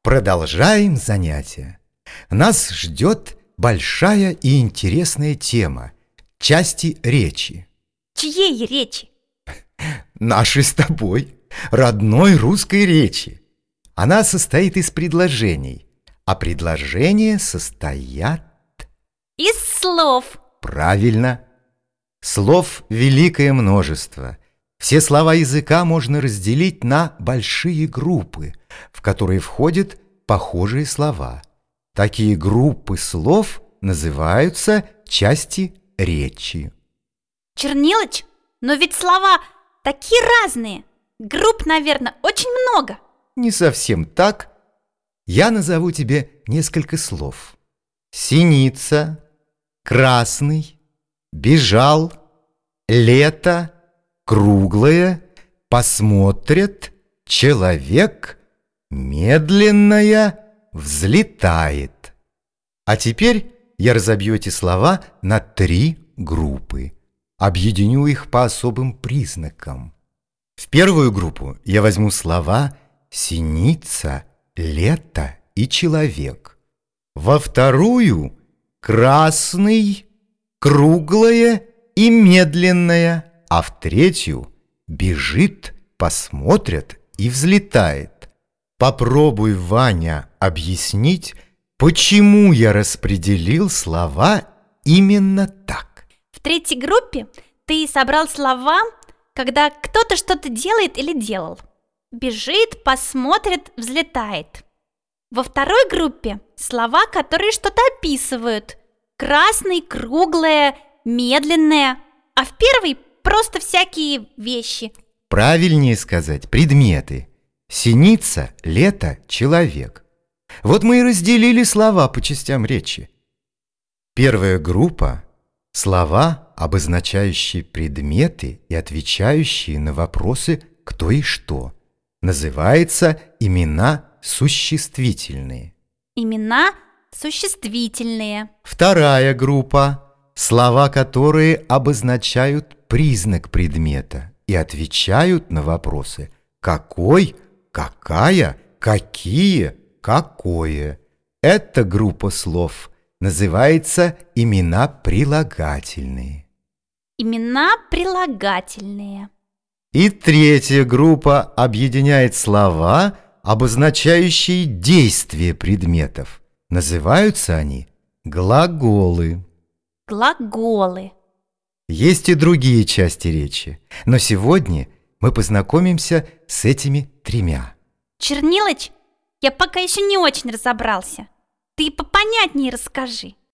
Продолжаем занятия. Нас ждет большая и интересная тема – части речи. Чьей речи? Нашей с тобой, родной русской речи. Она состоит из предложений, а предложения состоят… Из слов. Правильно. Слов великое множество. Все слова языка можно разделить на большие группы, в которые входят похожие слова. Такие группы слов называются части речи. Чернилыч, но ведь слова такие разные. Групп, наверное, очень много. Не совсем так. Я назову тебе несколько слов. Синица, красный, бежал, лето, круглое, посмотрят, человек, медленная, взлетает. А теперь я разобью эти слова на 3 группы. Объединю их по особым признакам. В первую группу я возьму слова «синица», «лето» и «человек». Во вторую – «красный», «круглое» и «медленное». А в третью – «бежит», «посмотрят» и «взлетает». Попробуй, Ваня, объяснить, почему я распределил слова именно так. В третьей группе ты собрал слова, когда кто-то что-то делает или делал. Бежит, посмотрит, взлетает. Во второй группе слова, которые что-то описывают. Красный, круглое, медленное. А в первой просто всякие вещи. Правильнее сказать предметы. Синица, лето, человек. Вот мы и разделили слова по частям речи. Первая группа – слова, обозначающие предметы и отвечающие на вопросы «кто» и «что». Называется имена существительные. Имена существительные. Вторая группа – слова, которые обозначают признак предмета и отвечают на вопросы «какой», «какая», «какие», «какое». Эта группа слов называется имена прилагательные. Имена прилагательные. И третья группа объединяет слова, обозначающие действия предметов. Называются они глаголы. Глаголы. Есть и другие части речи, но сегодня мы познакомимся с этими 3. Чернилыч, я пока еще не очень разобрался. Ты попонятнее расскажи.